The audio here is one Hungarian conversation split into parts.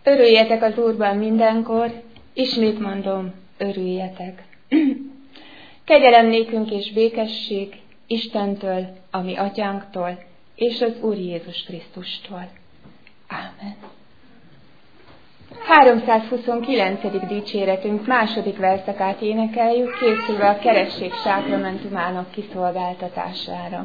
Örüljetek az Úrban mindenkor, ismét mondom, örüljetek. Kegyelem nékünk és békesség Istentől, a mi atyánktól, és az Úr Jézus Krisztustól. Ámen. 329. dicséretünk második verszakát énekeljük, készülve a keresztség sákramentumának kiszolgáltatására.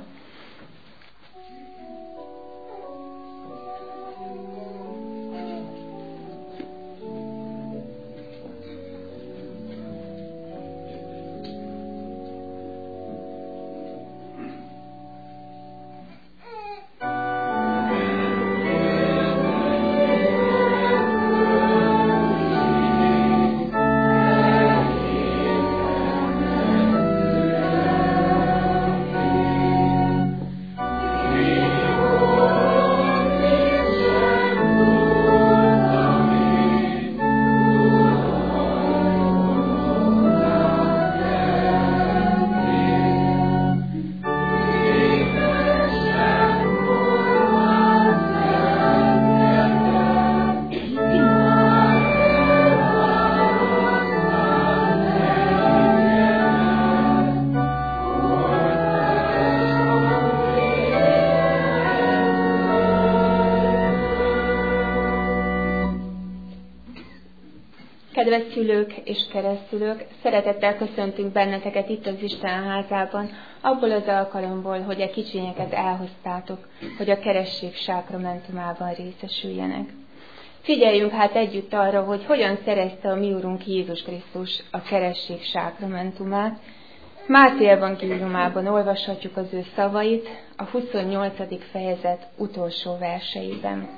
Kedves szülők és keresztülők, szeretettel köszöntünk benneteket itt az Isten házában, abból az alkalomból, hogy a kicsinyeket elhoztátok, hogy a keresztség sákramentumában részesüljenek. Figyeljünk hát együtt arra, hogy hogyan szerezte a mi Urunk Jézus Krisztus a keresztség sákramentumát. Máté evangéliumában olvashatjuk az ő szavait, a 28. fejezet utolsó verseiben.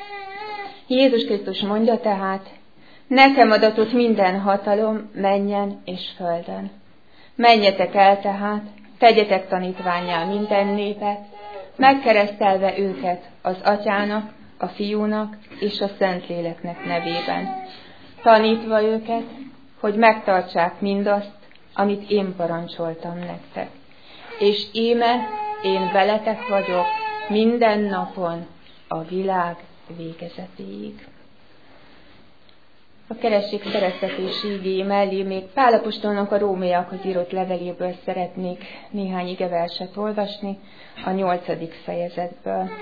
Jézus Krisztus mondja tehát: nekem adatott minden hatalom mennyen és földön. Menjetek el tehát, tegyetek tanítvánnyá minden népet, megkeresztelve őket az Atyának, a Fiúnak és a Szentléleknek nevében, tanítva őket, hogy megtartsák mindazt, amit én parancsoltam nektek. És íme én veletek vagyok minden napon a világ végezetéig. A keresztség szereztetési igéi mellé még Pál apostolnak a rómaiakhoz írott leveléből szeretnék néhány igeverset olvasni, a 8. fejezetből.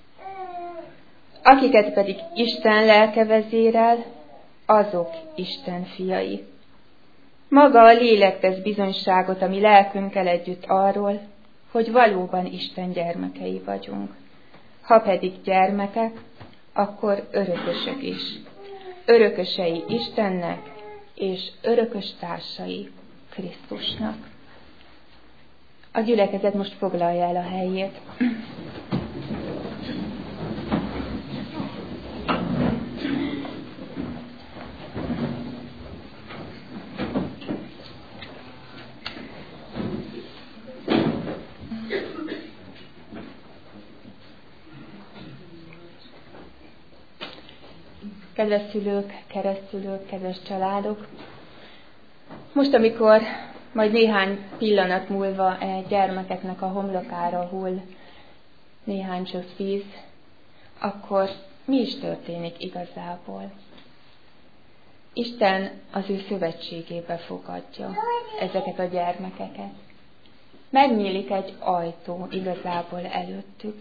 Akiket pedig Isten lelke vezérel, azok Isten fiai. Maga a lélek tesz bizonyságot a mi lelkünkkel együtt arról, hogy valóban Isten gyermekei vagyunk. Ha pedig gyermekek, akkor örökösök is. Örökösei Istennek, és örökös társai Krisztusnak. A gyülekezet most foglalja el a helyét. Kedves szülők, keresztülők, kedves családok! Most, amikor majd néhány pillanat múlva egy gyermekeknek a homlokára hull néhány csöpp víz, akkor mi is történik igazából? Isten az ő szövetségébe fogadja ezeket a gyermekeket. Megnyílik egy ajtó igazából előttük.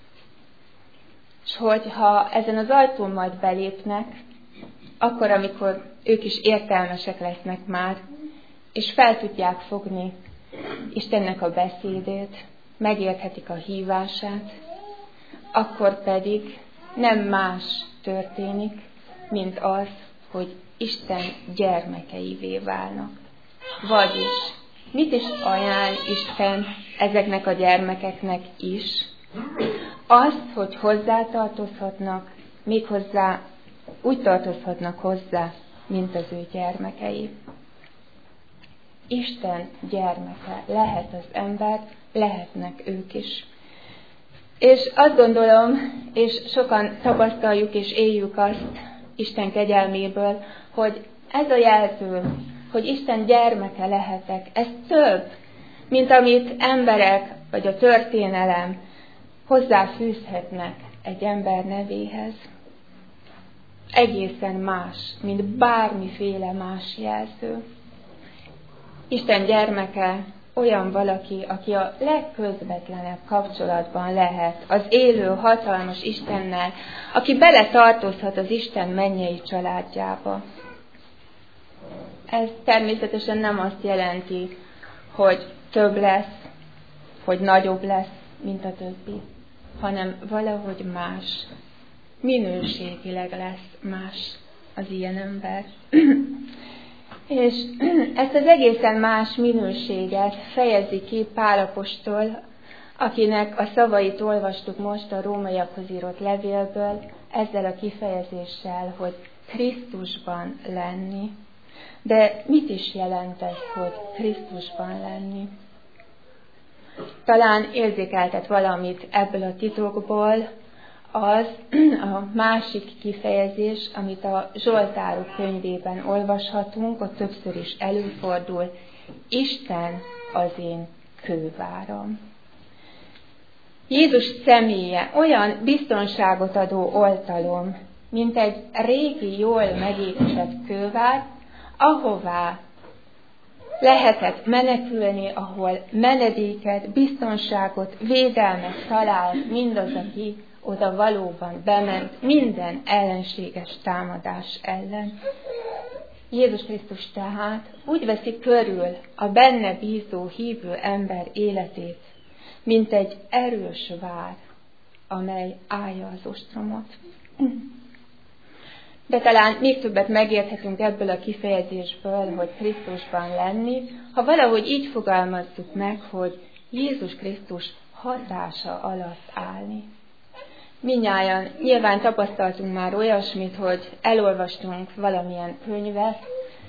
És hogyha ezen az ajtón majd belépnek, akkor, amikor ők is értelmesek lesznek már, és fel tudják fogni Istennek a beszédét, megérthetik a hívását, akkor pedig nem más történik, mint az, hogy Isten gyermekeivé válnak. Vagyis, mit is ajánl Isten ezeknek a gyermekeknek is? Azt, hogy hozzátartozhatnak, méghozzá úgy tartozhatnak hozzá, mint az ő gyermekei. Isten gyermeke lehet az ember, lehetnek ők is. És azt gondolom, és sokan tapasztaljuk és éljük azt Isten kegyelméből, hogy ez a jelző, hogy Isten gyermeke lehetek, ez több, mint amit emberek vagy a történelem hozzáfűzhetnek egy ember nevéhez. egészen más, mint bármiféle más jelző. Isten gyermeke olyan valaki, aki a legközvetlenebb kapcsolatban lehet az élő, hatalmas Istennel, aki beletartozhat az Isten mennyei családjába. Ez természetesen nem azt jelenti, hogy több lesz, hogy nagyobb lesz, mint a többi, hanem valahogy más, minőségileg lesz más az ilyen ember. És ezt az egészen más minőséget fejezi ki Pál apostol, akinek a szavait olvastuk most a rómaiakhoz írott levélből, ezzel a kifejezéssel, hogy Krisztusban lenni. De mit is jelent ez, hogy Krisztusban lenni? Talán érzékeltet valamit ebből a titokból, az a másik kifejezés, amit a Zsoltárok könyvében olvashatunk, ott többször is előfordul, Isten az én kőváram. Jézus személye olyan biztonságot adó oltalom, mint egy régi, jól megépített kővár, ahová lehetett menekülni, ahol menedéket, biztonságot, védelmet talál mindaz, aki oda valóban bement minden ellenséges támadás ellen. Jézus Krisztus tehát úgy veszi körül a benne bízó hívő ember életét, mint egy erős vár, amely állja az ostromot. De talán még többet megérthetünk ebből a kifejezésből, hogy Krisztusban lenni, ha valahogy így fogalmazzuk meg, hogy Jézus Krisztus hatása alatt állni. Mindnyájan nyilván tapasztaltunk már olyasmit, hogy elolvastunk valamilyen könyvet,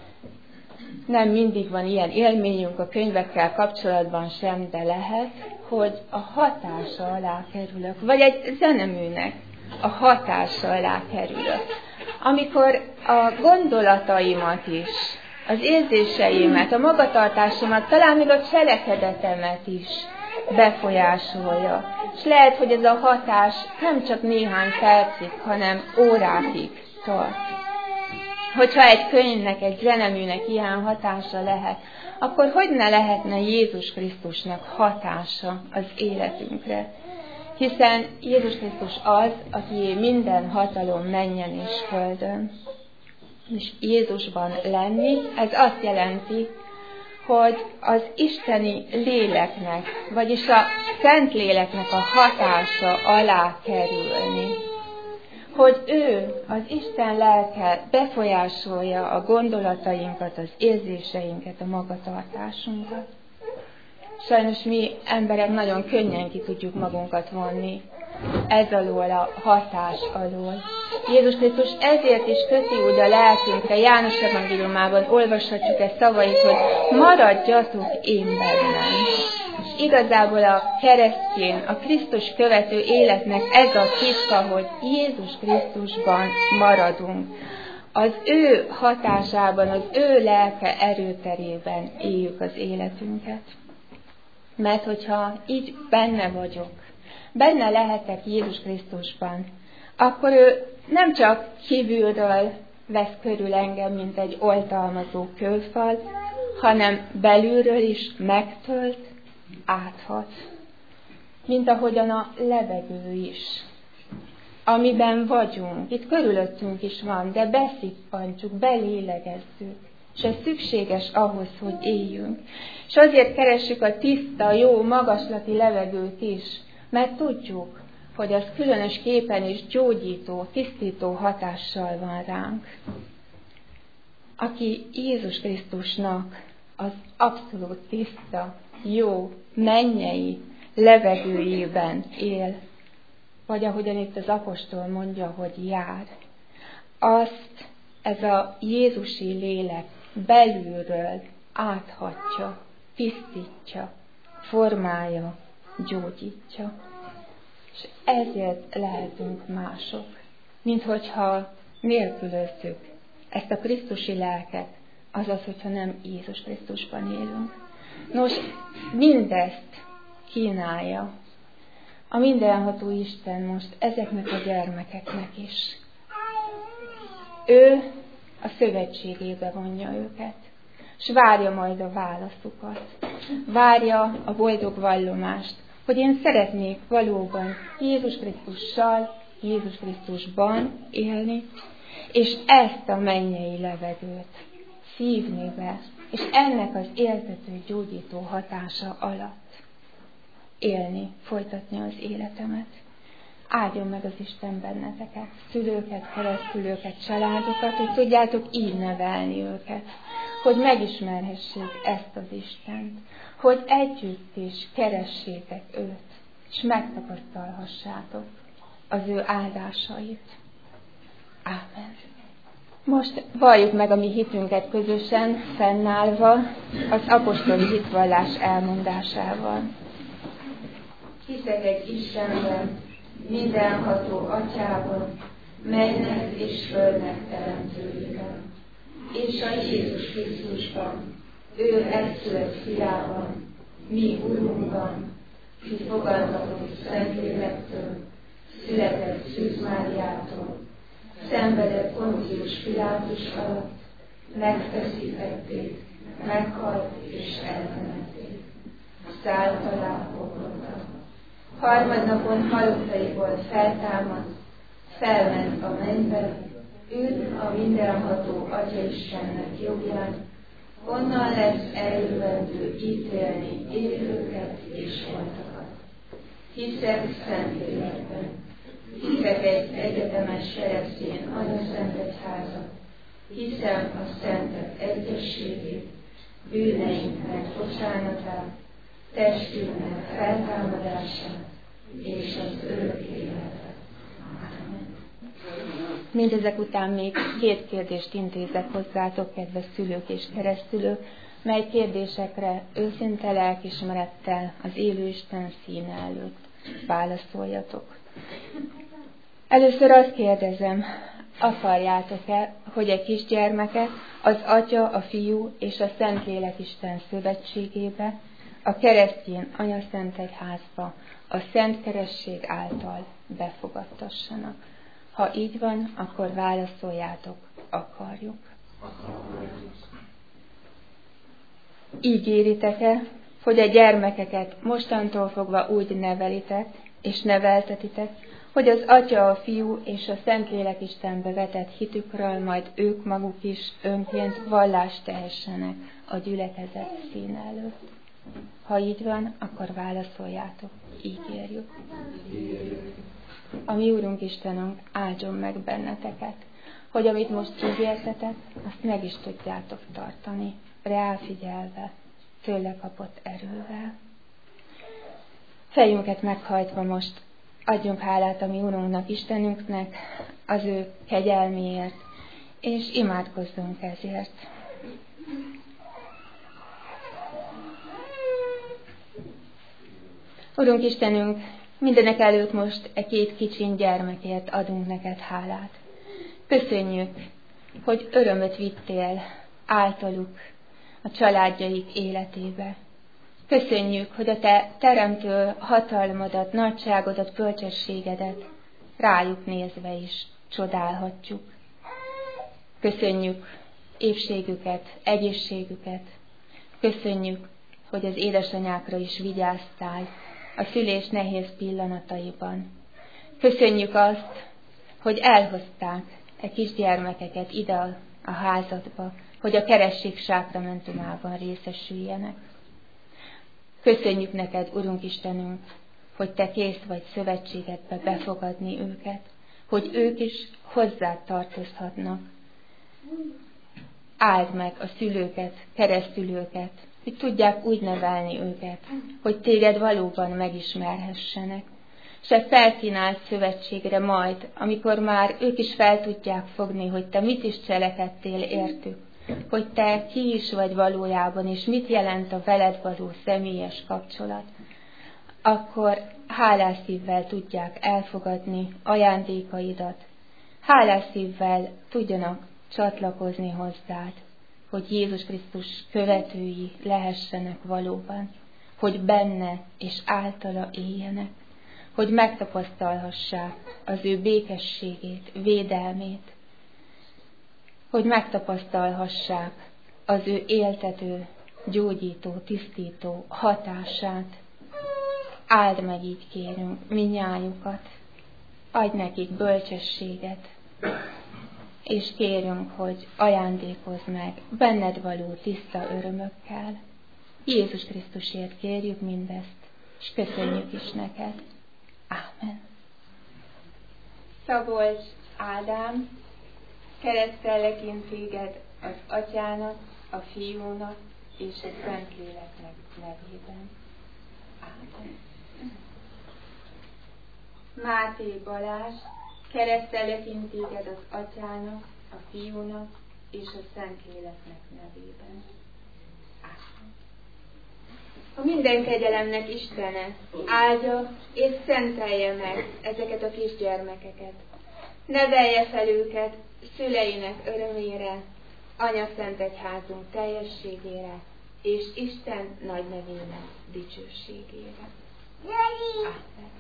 nem mindig van ilyen élményünk a könyvekkel kapcsolatban sem, de lehet, hogy a hatása alá kerülök, vagy egy zeneműnek a hatása alá kerülök. Amikor a gondolataimat is, az érzéseimet, a magatartásomat, talán még a cselekedetemet is befolyásolja. És lehet, hogy ez a hatás nem csak néhány percig, hanem órákig tart. Hogyha egy könyvnek, egy zeneműnek ilyen hatása lehet, akkor hogy ne lehetne Jézus Krisztusnak hatása az életünkre? Hiszen Jézus Krisztus az, aki minden hatalom mennyen és földön. És Jézusban lenni, ez azt jelenti, hogy az isteni léleknek, vagyis a Szent Léleknek a hatása alá kerülni. Hogy ő, az Isten lelke befolyásolja a gondolatainkat, az érzéseinket, a magatartásunkat. Sajnos mi emberek nagyon könnyen ki tudjuk magunkat vonni ez alól, a hatás alól. Jézus Krisztus ezért is köti úgy a lelkünkre, János evangéliumában olvashatjuk ezt szavait, hogy maradjatok én bennem. És igazából a keresztény, a Krisztus követő életnek ez a titka, hogy Jézus Krisztusban maradunk. Az ő hatásában, az ő lelke erőterében éljük az életünket. Mert hogyha így benne vagyok, benne lehetek Jézus Krisztusban, akkor ő nem csak kívülről vesz körül engem, mint egy oltalmazó kőfal, hanem belülről is megtölt, áthat. Mint ahogyan a levegő is, amiben vagyunk, itt körülöttünk is van, de beszippantjuk, belélegezzük. És ez szükséges ahhoz, hogy éljünk. És azért keressük a tiszta, jó, magaslati levegőt is, mert tudjuk, hogy az különösképpen is gyógyító, tisztító hatással van ránk. Aki Jézus Krisztusnak az abszolút tiszta, jó, mennyei levegőjében él, vagy ahogyan itt az apostol mondja, hogy jár, azt ez a Jézusi lélek belülről áthatja, tisztítja, formálja, gyógyítja. És ezért lehetünk mások, mint hogyha nélkülözzük ezt a Krisztusi lelket, azaz, hogyha nem Jézus Krisztusban élünk. Nos, mindezt kínálja a mindenható Isten most ezeknek a gyermekeknek is. Ő a szövetségébe vonja őket, és várja majd a válaszukat. Várja a boldog vallomást, hogy én szeretnék valóban Jézus Krisztussal, Jézus Krisztusban élni, és ezt a mennyei levegőt szívni be, és ennek az éltető, gyógyító hatása alatt élni, folytatni az életemet. Áldjon meg az Isten benneteket, szülőket, keresztülőket, családokat, hogy tudjátok így nevelni őket, hogy megismerhessék ezt az Istent, hogy együtt is keressétek őt, és megtapasztalhassátok az ő áldásait. Ámen. Most valljuk meg a mi hitünket közösen, fennállva, az apostoli hitvallás elmondásával. Hiszek egy Istenben, mindenható Atyában, mennek és földnek teremtőjében, és a Jézus Krisztusban, ő egyszülött fiában, mi Urunkban, ki fogantatott Szentlélektől, született Szűz Máriától, szenvedett Poncius Pilátus alatt, megfeszítették, meghalt és eltemették. Szállt alá pokolra. Harmadnapon halottaiból feltámadt, felment a mennybe, ült a mindenható Atya Istennek jobbján, onnan lesz eljövendő ítélni élőket és holtakat. Hiszek Szentlélekben, hiszek egy egyetemes keresztény anyaszent egyházat, hiszem a szentek egyességét, bűneinknek bocsánatát, testünknek feltámadását és az örök életet. Amen. Mindezek után még 2 kérdést intézek hozzátok, kedves szülők és keresztülők, mely kérdésekre őszinte lelkismerettel az élő Isten színe előtt válaszoljatok. Először azt kérdezem, akarjátok-e, hogy egy kisgyermeket az Atya, a Fiú és a Szentlélek Isten szövetségébe, a keresztény anyaszent egyházba, a Szent Keresség által befogadtassanak? Ha így van, akkor válaszoljátok, akarjuk. Ígéritek-e, hogy a gyermekeket mostantól fogva úgy nevelitek és neveltetitek, hogy az Atya, a Fiú és a Szentlélek Istenbe vetett hitükről majd ők maguk is önként vallást tehessenek a gyülekezet színe előtt? Ha így van, akkor válaszoljátok, ígérjük. A mi Úrunk Istenünk áldjon meg benneteket, hogy amit most ígértetek, azt meg is tudjátok tartani, ráfigyelve, tőle kapott erővel. Fejünket meghajtva most adjunk hálát a mi Urunknak, Istenünknek az ő kegyelméért, és imádkozzunk ezért. Urunk Istenünk, mindenek előtt most 2 kicsiny gyermekért adunk neked hálát. Köszönjük, hogy örömöt vittél általuk a családjaik életébe. Köszönjük, hogy a te teremtő hatalmadat, nagyságodat, bölcsességedet rájuk nézve is csodálhatjuk. Köszönjük épségüket, egészségüket. Köszönjük, hogy az édesanyákra is vigyáztál a szülés nehéz pillanataiban. Köszönjük azt, hogy elhozták kisgyermekeket ide a házadba, hogy a keresztség sákramentumában részesüljenek. Köszönjük neked, Urunk Istenünk, hogy te kész vagy szövetségedbe befogadni őket, hogy ők is hozzád tartozhatnak. Áld meg a szülőket, keresztülőket, hogy tudják úgy nevelni őket, hogy téged valóban megismerhessenek. És a felkínált szövetségre majd, amikor már ők is fel tudják fogni, hogy te mit is cselekedtél értük, hogy te ki is vagy valójában, és mit jelent a veled való személyes kapcsolat, akkor hálás szívvel tudják elfogadni ajándékaidat, hálás szívvel tudjanak csatlakozni hozzád, hogy Jézus Krisztus követői lehessenek valóban, hogy benne és általa éljenek, hogy megtapasztalhassák az ő békességét, védelmét, hogy megtapasztalhassák az ő éltető, gyógyító, tisztító hatását. Áld meg, így kérünk, minnyájukat, adj nekik bölcsességet, és kérünk, hogy ajándékozz meg benned való tiszta örömökkel. Jézus Krisztusért kérjük mindezt, és köszönjük is neked. Ámen. Szabolcs Ádám, keresztellek téged az Atyának, a Fiúnak és a Szentléleknek nevében. Ámen. Máté Balázs, keresztellek téged az Atyának, a Fiúnak és a Szentléleknek nevében. Ámen. A minden kegyelemnek Istene áldja és szentelje meg ezeket a kisgyermekeket. Nevelje fel őket szüleinek örömére, Anya Szent Egyházunk teljességére, és Isten nagy nevének dicsőségére. Ámen.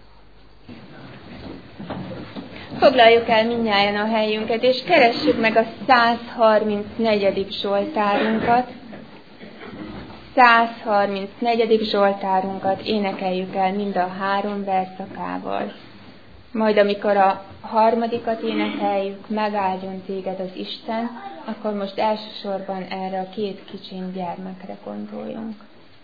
Foglaljuk el mindnyájan a helyünket, és keressük meg a 134. Zsoltárunkat. 134. Zsoltárunkat énekeljük el mind a 3 verszakával. Majd amikor a 3. énekeljük, megáldjon téged az Isten, akkor most elsősorban erre a 2 kicsiny gyermekre gondoljunk.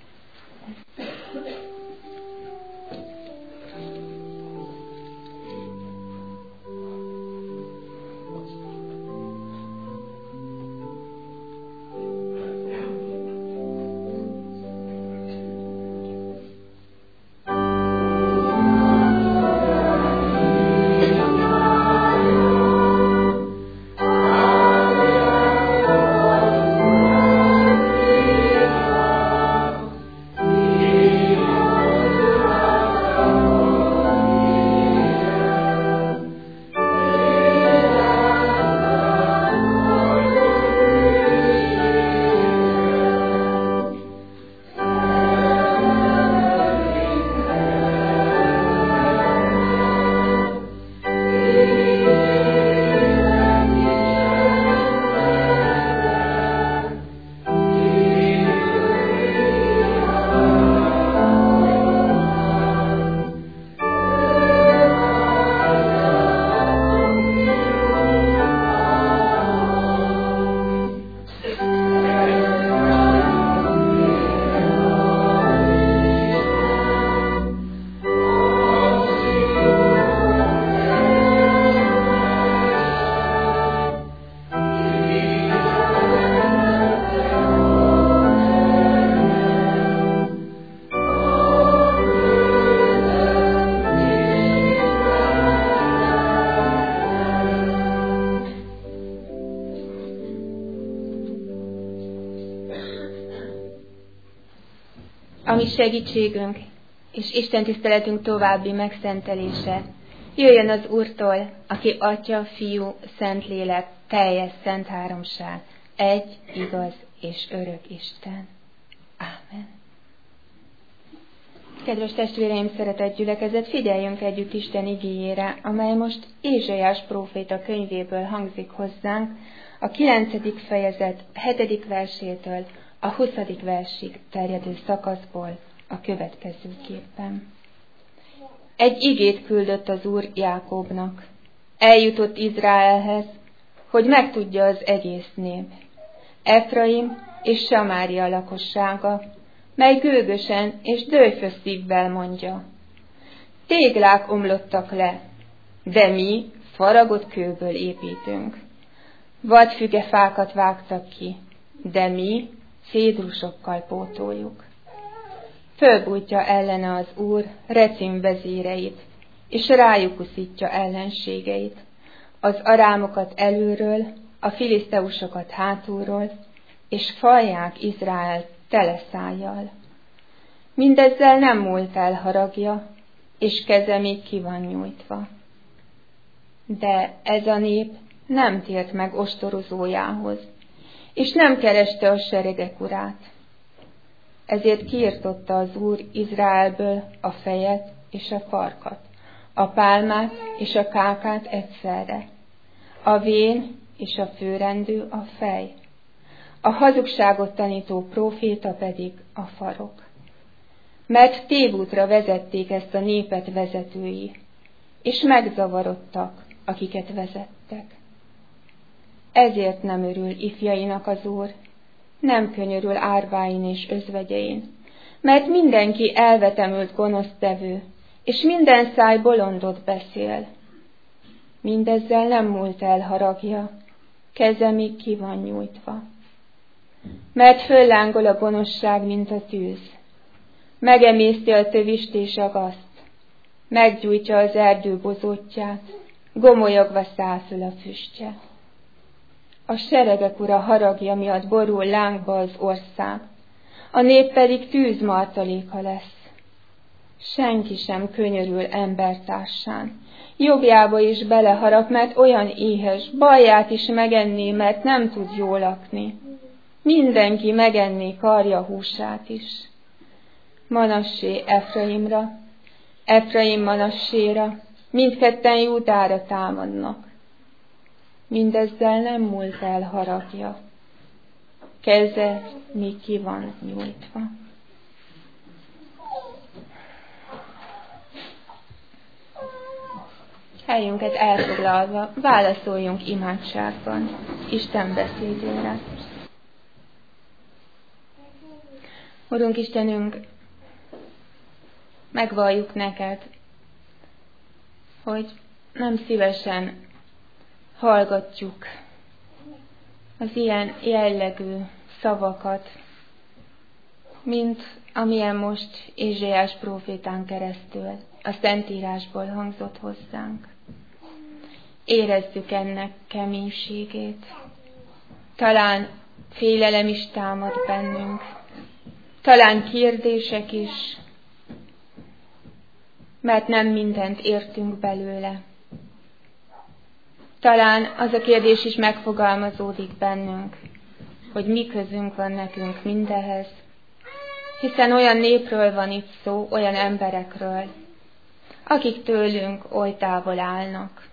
A mi segítségünk és Isten tiszteletünk további megszentelése jöjjön az Úrtól, aki Atya, Fiú, Szentlélek, teljes szent háromság, egy, igaz és örök Isten. Ámen. Kedves testvéreim, szeretett gyülekezet, figyeljünk együtt Isten igéjére, amely most Ézsaiás próféta könyvéből hangzik hozzánk, a 9. fejezet 7. versétől a 20. versig terjedő szakaszból a következőképpen. Egy igét küldött az Úr Jákobnak. Eljutott Izraelhez, hogy megtudja az egész nép. Efraim és Samária lakossága, mely gőgösen és dőlfös szívvel mondja. Téglák omlottak le, de mi faragott kőből építünk. Vadfügefákat vágtak ki, de mi cédrusokkal pótoljuk. Fölbújtja ellene az Úr Recim vezéreit, és rájuk uszítja ellenségeit, az arámokat előről, a filiszteusokat hátulról, és falják Izrael tele szájjal. Mindezzel nem múlt el haragja, és keze még ki van nyújtva. De ez a nép nem tért meg ostorozójához, és nem kereste a seregek urát. Ezért kiirtotta az Úr Izraelből a fejet és a farkat, a pálmát és a kákát egyszerre, a vén és a főrendű a fej. A hazugságot tanító próféta pedig a farok. Mert tévútra vezették ezt a népet vezetői, és megzavarodtak, akiket vezettek. Ezért nem örül ifjainak az Úr, nem könyörül árváin és özvegyein, mert mindenki elvetemült gonosztevő, és minden száj bolondot beszél. Mindezzel nem múlt el haragja, keze még ki van nyújtva. Mert föllángol a gonoszság, mint a tűz, megemészti a tövist és a gazt, meggyújtja az erdő bozótját, gomolyogva száll föl a füstje. A seregek ura haragja miatt borul lángba az ország, a nép pedig tűzmartaléka lesz. Senki sem könyörül embertársán, jobbjába is beleharap, mert olyan éhes, balját is megenné, mert nem tud jól lakni. Mindenki megenné karja húsát is. Manassé Efraimra, Efraim Manasséra, mindketten Júdára támadnak. Mindezzel nem múlt el haragja, keze még ki van nyújtva. Helyünket elfoglalva válaszoljunk imádságban Isten beszédére. Urunk Istenünk, megvalljuk neked, hogy nem szívesen hallgatjuk az ilyen jellegű szavakat, mint amilyen most Ézsaiás prófétán keresztül a Szentírásból hangzott hozzánk. Érezzük ennek keménységét. Talán félelem is támad bennünk, talán kérdések is, mert nem mindent értünk belőle. Talán az a kérdés is megfogalmazódik bennünk, hogy mi közünk van nekünk mindehez, hiszen olyan népről van itt szó, olyan emberekről, akik tőlünk oly távol állnak.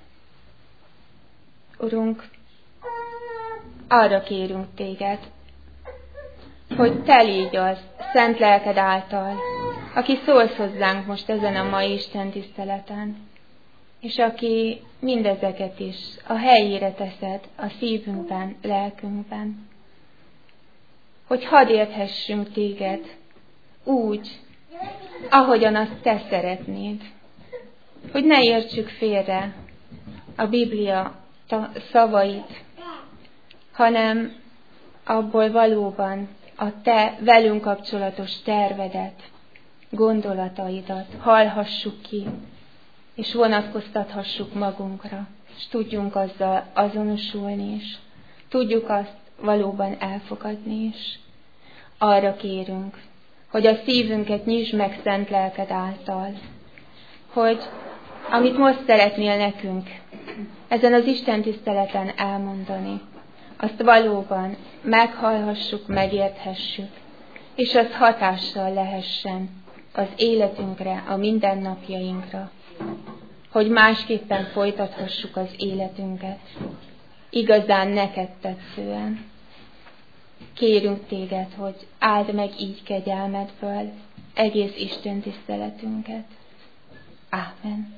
Urunk, arra kérünk téged, hogy te légy az szent lelked által, aki szólsz hozzánk most ezen a mai Isten tiszteleten, és aki mindezeket is a helyére teszed a szívünkben, lelkünkben. Hogy hadd érthessünk téged úgy, ahogyan azt te szeretnéd. Hogy ne értsük félre a Biblia szavait, hanem abból valóban a te velünk kapcsolatos tervedet, gondolataidat hallhassuk ki, és vonatkoztathassuk magunkra, és tudjunk azzal azonosulni is, tudjuk azt valóban elfogadni is. Arra kérünk, hogy a szívünket nyisd meg szent lelked által, hogy amit most szeretnél nekünk ezen az Isten tiszteleten elmondani, azt valóban meghallhassuk, megérthessük, és az hatással lehessen az életünkre, a mindennapjainkra, hogy másképpen folytathassuk az életünket, igazán neked tetszően. Kérünk téged, hogy áld meg így kegyelmedből egész Isten tiszteletünket. Ámen.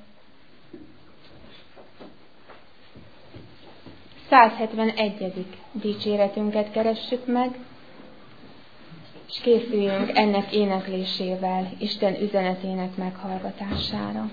171. dicséretünket keressük meg, és készüljünk ennek éneklésével Isten üzenetének meghallgatására.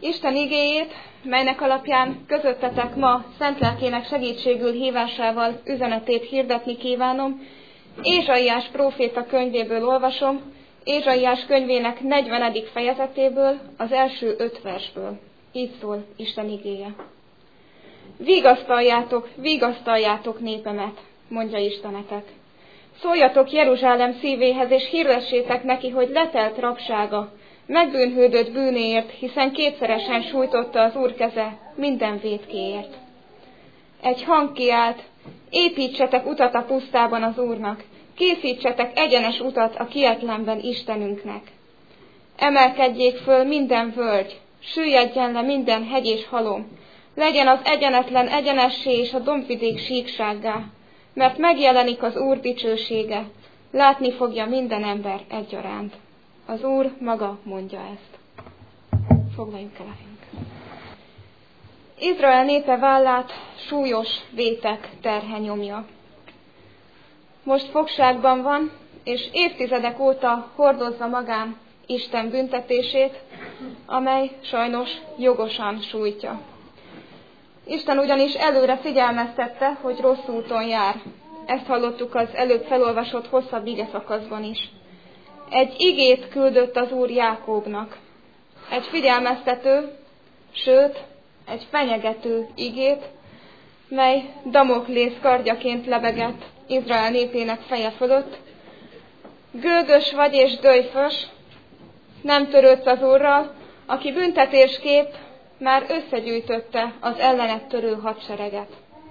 Isten igéjét, melynek alapján közöttetek ma szent lelkének segítségül hívásával üzenetét hirdetni kívánom, Ézsaiás próféta könyvéből olvasom, Ézsaiás könyvének 40. fejezetéből, az első 5 versből. Így szól Isten igéje. Vigasztaljátok, vigasztaljátok népemet, mondja Istenetek. Szóljatok Jeruzsálem szívéhez, és hirdessétek neki, hogy letelt rabsága, megbűnhődött bűnéért, hiszen kétszeresen sújtotta az Úr keze minden vétkéért. Egy hang kiált, építsetek utat a pusztában az Úrnak, készítsetek egyenes utat a kietlenben Istenünknek. Emelkedjék föl minden völgy, süllyedjen le minden hegy és halom, legyen az egyenetlen egyenessé és a dombvidék síksággá, mert megjelenik az Úr dicsősége, látni fogja minden ember egyaránt. Az Úr maga mondja ezt. Foglaljunk el a helyünk. Izrael népe vállát súlyos vétek terhe nyomja. Most fogságban van, és évtizedek óta hordozza magán Isten büntetését, amely sajnos jogosan sújtja. Isten ugyanis előre figyelmeztette, hogy rossz úton jár. Ezt hallottuk az előbb felolvasott hosszabb igeszakaszban is. Egy igét küldött az Úr Jákóbnak. Egy figyelmeztető, sőt, egy fenyegető igét, mely Damoklész kardjaként lebegett Izrael népének feje fölött. Gőgös vagy és döjfös, nem törődsz az Úrral, aki büntetésképp már összegyűjtötte az ellenet törő hadsereget.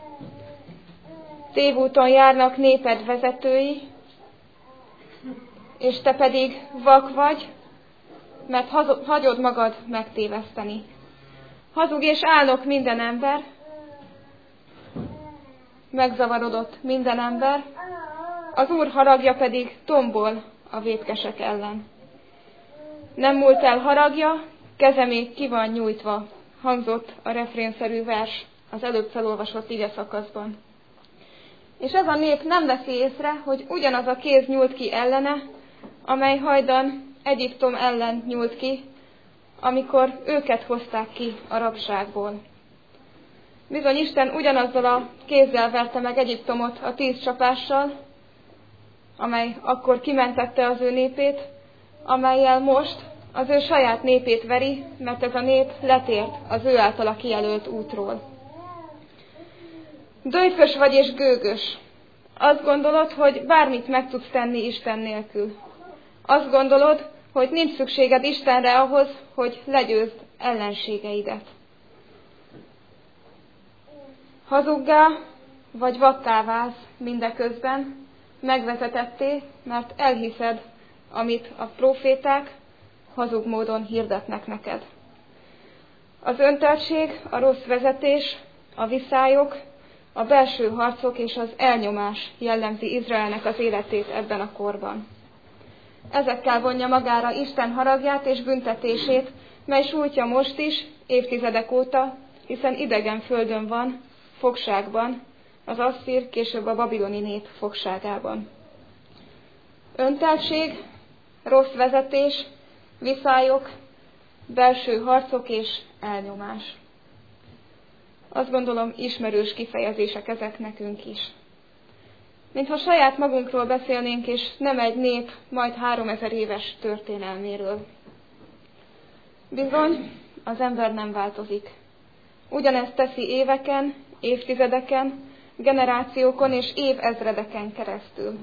Tévúton járnak néped vezetői, és te pedig vak vagy, mert hagyod magad megtéveszteni. Hazug és álnok minden ember, megzavarodott minden ember, az Úr haragja pedig tombol a vétkesek ellen. Nem múlt el haragja, keze még ki van nyújtva, hangzott a refrénszerű vers az előbb felolvasott igeszakaszban. És ez a nép nem veszi észre, hogy ugyanaz a kéz nyújt ki ellene, amely hajdan Egyiptom ellen nyújt ki, amikor őket hozták ki a rabságból. Bizony Isten ugyanazzal a kézzel verte meg Egyiptomot a 10 csapással, amely akkor kimentette az ő népét, amellyel most az ő saját népét veri, mert ez a nép letért az ő általa kijelölt útról. Döjfös vagy és gőgös. Azt gondolod, hogy bármit meg tudsz tenni Isten nélkül. Azt gondolod, hogy nincs szükséged Istenre ahhoz, hogy legyőzd ellenségeidet. Hazuggá vagy vakká válsz mindeközben, megvezetetté, mert elhiszed, amit a próféták hazug módon hirdetnek neked. Az önteltség, a rossz vezetés, a viszályok, a belső harcok és az elnyomás jellemzi Izraelnek az életét ebben a korban. Ezekkel vonja magára Isten haragját és büntetését, mely sújtja most is, évtizedek óta, hiszen idegen földön van, fogságban, az asszír, később a babiloni nép fogságában. Önteltség, rossz vezetés, viszályok, belső harcok és elnyomás. Azt gondolom, ismerős kifejezések ezek nekünk is. Mintha saját magunkról beszélnénk, és nem egy nép majd 3000 éves történelméről. Bizony, az ember nem változik. Ugyanezt teszi éveken, évtizedeken, generációkon és évezredeken keresztül.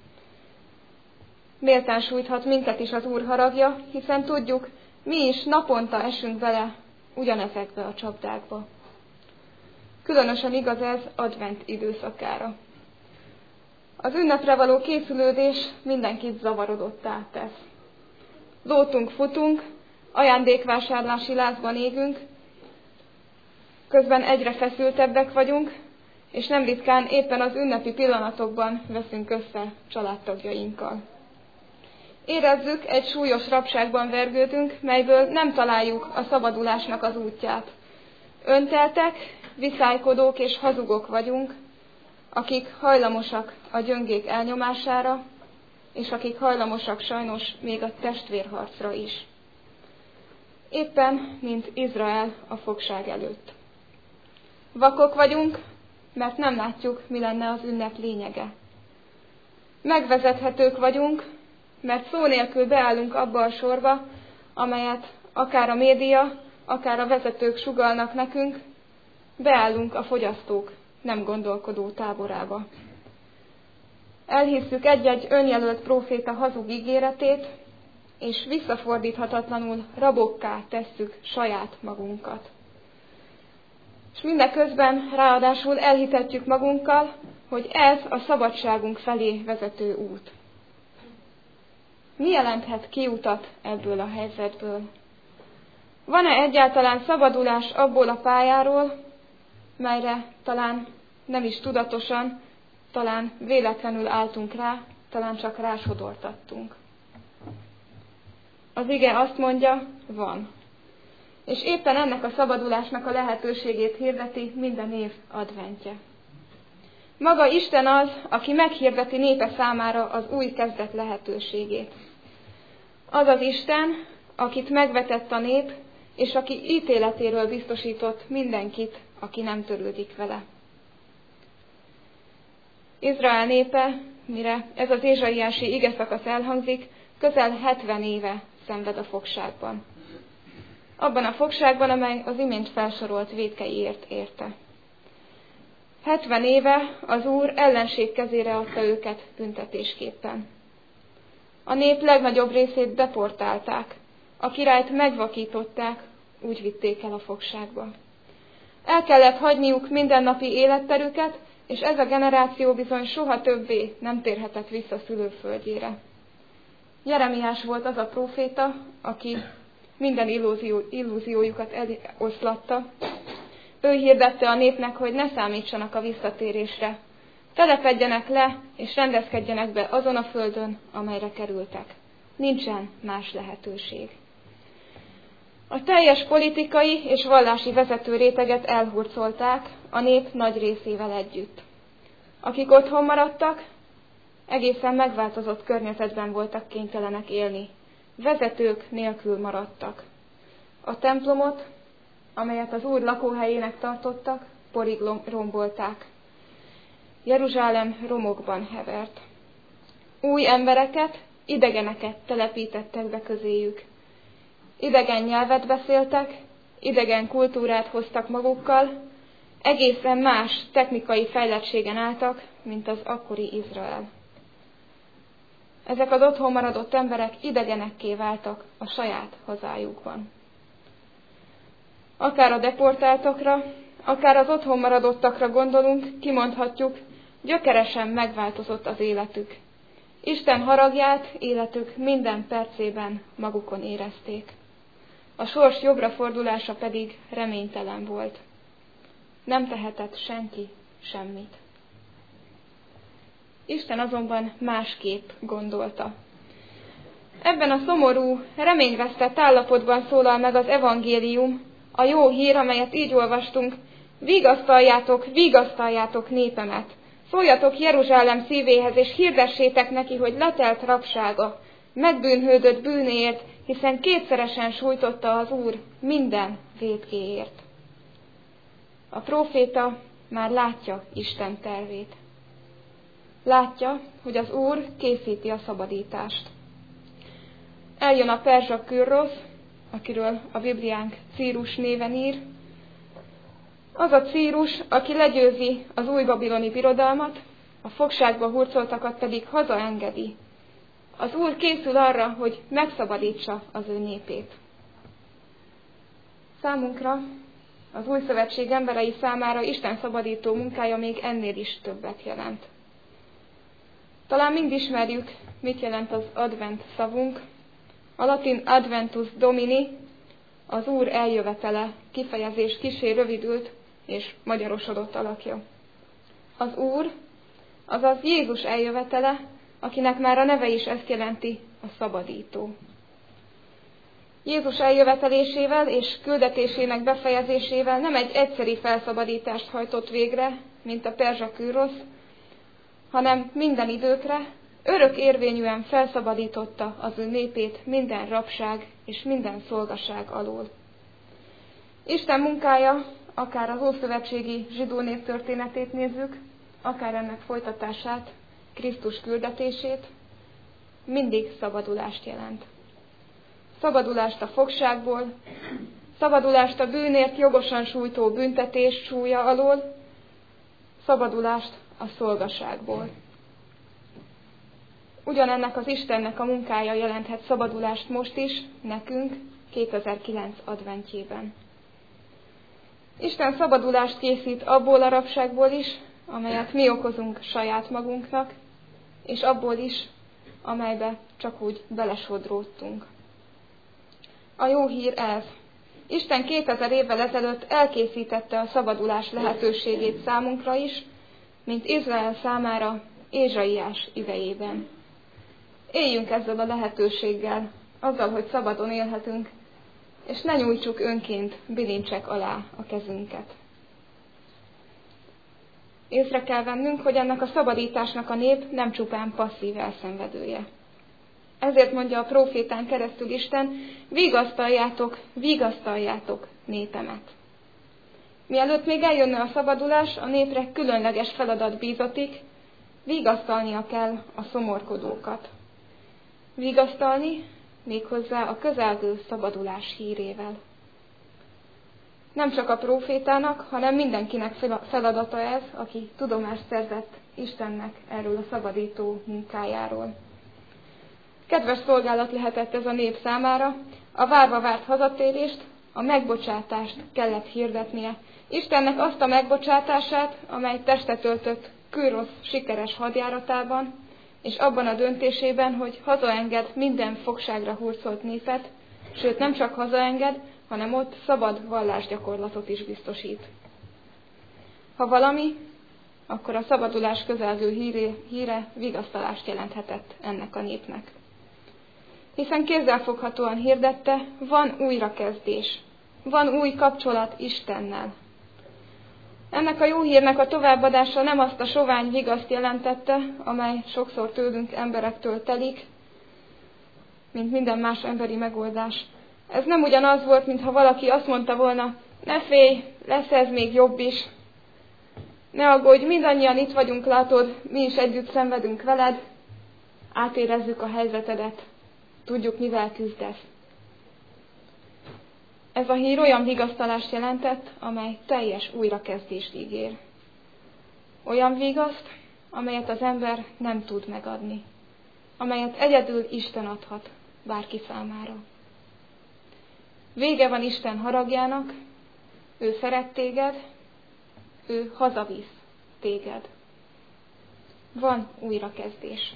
Méltán sújthat minket is az Úr haragja, hiszen tudjuk, mi is naponta esünk bele ugyanezekbe a csapdákba. Különösen igaz ez advent időszakára. Az ünnepre való készülődés mindenkit zavarodottá tesz. Lótunk, futunk, ajándékvásárlási lázban égünk, közben egyre feszültebbek vagyunk, és nem ritkán éppen az ünnepi pillanatokban veszünk össze családtagjainkkal. Érezzük, egy súlyos rabságban vergődünk, melyből nem találjuk a szabadulásnak az útját. Önteltek, viszálykodók és hazugok vagyunk, akik hajlamosak a gyöngék elnyomására, és akik hajlamosak sajnos még a testvérharcra is. éppen, mint Izrael a fogság előtt. Vakok vagyunk, mert nem látjuk, mi lenne az ünnep lényege. Megvezethetők vagyunk, mert szó nélkül beállunk abba a sorba, amelyet akár a média, akár a vezetők sugallnak nekünk, beállunk a fogyasztók nem gondolkodó táborába. Elhisszük egy-egy önjelölt próféta hazug ígéretét, és visszafordíthatatlanul rabokká tesszük saját magunkat. És mindeközben ráadásul elhitetjük magunkkal, hogy ez a szabadságunk felé vezető út. Mi jelenthet kiutat ebből a helyzetből? Van-e egyáltalán szabadulás abból a pályáról, melyre talán nem is tudatosan, talán véletlenül álltunk rá, talán csak rásodortattunk? Az ige azt mondja, van. És éppen ennek a szabadulásnak a lehetőségét hirdeti minden év adventje. Maga Isten az, aki meghirdeti népe számára az új kezdet lehetőségét. Az az Isten, akit megvetett a nép, és aki ítéletéről biztosított mindenkit, aki nem törődik vele. Izrael népe, mire ez az ézsaiási igeszakasz elhangzik, közel 70 éve szenved a fogságban. Abban a fogságban, amely az imént felsorolt vétkeiért érte. 70 éve az Úr ellenség kezére adta őket büntetésképpen. A nép legnagyobb részét deportálták, a királyt megvakították, úgy vitték el a fogságba. El kellett hagyniuk mindennapi életterüket, és ez a generáció bizony soha többé nem térhetett vissza szülőföldjére. Jeremiás volt az a próféta, aki minden illúziójukat eloszlatta. Ő hirdette a népnek, hogy ne számítsanak a visszatérésre. Telepedjenek le, és rendezkedjenek be azon a földön, amelyre kerültek. Nincsen más lehetőség. A teljes politikai és vallási vezető réteget elhurcolták a nép nagy részével együtt. Akik otthon maradtak, egészen megváltozott környezetben voltak kénytelenek élni. Vezetők nélkül maradtak. A templomot, amelyet az Úr lakóhelyének tartottak, porig rombolták. Jeruzsálem romokban hevert. Új embereket, idegeneket telepítettek be közéjük. Idegen nyelvet beszéltek, idegen kultúrát hoztak magukkal, egészen más technikai fejlettségen álltak, mint az akkori Izrael. Ezek az otthon maradott emberek idegenekké váltak a saját hazájukban. Akár a deportáltakra, akár az otthon maradottakra gondolunk, kimondhatjuk, gyökeresen megváltozott az életük. Isten haragját életük minden percében magukon érezték. A sors jobbra fordulása pedig reménytelen volt. Nem tehetett senki semmit. Isten azonban másképp gondolta. Ebben a szomorú, reményvesztett állapotban szólal meg az evangélium, a jó hír, amelyet így olvastunk: vigasztaljátok, vigasztaljátok népemet, szóljatok Jeruzsálem szívéhez, és hirdessétek neki, hogy letelt rabsága, megbűnhődött bűnéért, hiszen kétszeresen sújtotta az Úr minden vétkéért. A próféta már látja Isten tervét. Látja, hogy az Úr készíti a szabadítást. Eljön a perzsa Kürrosz, akiről a Bibliánk Círus néven ír. Az a Círus, aki legyőzi az új babiloni birodalmat, a fogságba hurcoltakat pedig hazaengedi. Az Úr készül arra, hogy megszabadítsa az ő népét. Számunkra, az új szövetség emberei számára Isten szabadító munkája még ennél is többet jelent. Talán mind ismerjük, mit jelent az advent szavunk. A latin adventus domini, az Úr eljövetele kifejezés kissé rövidült és magyarosodott alakja. Az Úr, azaz Jézus eljövetele, akinek már a neve is ezt jelenti, a szabadító. Jézus eljövetelésével és küldetésének befejezésével nem egy egyszeri felszabadítást hajtott végre, mint a perzsa Kürrosz, hanem minden időkre, örök érvényűen felszabadította az ő népét minden rabság és minden szolgaság alól. Isten munkája, akár az ószövetségi zsidó nép történetét nézzük, akár ennek folytatását, Krisztus küldetését, mindig szabadulást jelent. Szabadulást a fogságból, szabadulást a bűnért jogosan sújtó büntetés súlya alól, szabadulást a szolgaságból. Ugyanennek az Istennek a munkája jelenthet szabadulást most is, nekünk, 2009 adventjében. Isten szabadulást készít abból a rabságból is, amelyet mi okozunk saját magunknak, és abból is, amelybe csak úgy belesodródtunk. A jó hír ez. Isten 2000 évvel ezelőtt elkészítette a szabadulás lehetőségét számunkra is, mint Izrael számára Ézsaiás idejében. Éljünk ezzel a lehetőséggel, azzal, hogy szabadon élhetünk, és ne nyújtsuk önként bilincsek alá a kezünket. Észre kell vennünk, hogy ennek a szabadításnak a nép nem csupán passzív elszenvedője. Ezért mondja a prófétán keresztül Isten, vigasztaljátok, vigasztaljátok népemet. Mielőtt még eljönne a szabadulás, a népre különleges feladat bízatik, vigasztalnia kell a szomorkodókat. Vigasztalni méghozzá a közelgő szabadulás hírével. Nem csak a prófétának, hanem mindenkinek feladata ez, aki tudomást szerzett Istennek erről a szabadító munkájáról. Kedves szolgálat lehetett ez a nép számára, a várva várt hazatérést, a megbocsátást kellett hirdetnie. Istennek azt a megbocsátását, amely testet öltött Kűrosz sikeres hadjáratában, és abban a döntésében, hogy hazaenged minden fogságra hurcolt népet, sőt nem csak hazaenged, hanem ott szabad vallásgyakorlatot is biztosít. Ha valami, akkor a szabadulás közelgő híre vigasztalást jelenthetett ennek a népnek. Hiszen kézzelfoghatóan hirdette, van újrakezdés, van új kapcsolat Istennel. Ennek a jó hírnek a továbbadása nem azt a sovány vigaszt jelentette, amely sokszor tőlünk emberektől telik, mint minden más emberi megoldás. Ez nem ugyanaz volt, mintha valaki azt mondta volna, ne félj, lesz ez még jobb is. Ne aggódj, mindannyian itt vagyunk, látod, mi is együtt szenvedünk veled, átérezzük a helyzetedet, tudjuk, mivel küzdesz. Ez a hír olyan vigasztalást jelentett, amely teljes újrakezdést ígér. Olyan vigaszt, amelyet az ember nem tud megadni, amelyet egyedül Isten adhat bárki számára. Vége van Isten haragjának, ő szeret téged, ő hazavisz téged. Van újrakezdés.